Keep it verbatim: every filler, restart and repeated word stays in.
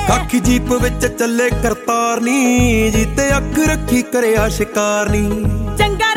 ਆਖੀ ਜੀਪ ਵਿੱਚ ਚੱਲੇ ਕਰਤਾਰ ਨੀ, ਜੀ ਤੇ ਅੱਖ ਰੱਖੀ ਕਰਿਆ ਸ਼ਿਕਾਰ ਨੀ। ਚੰਗਾ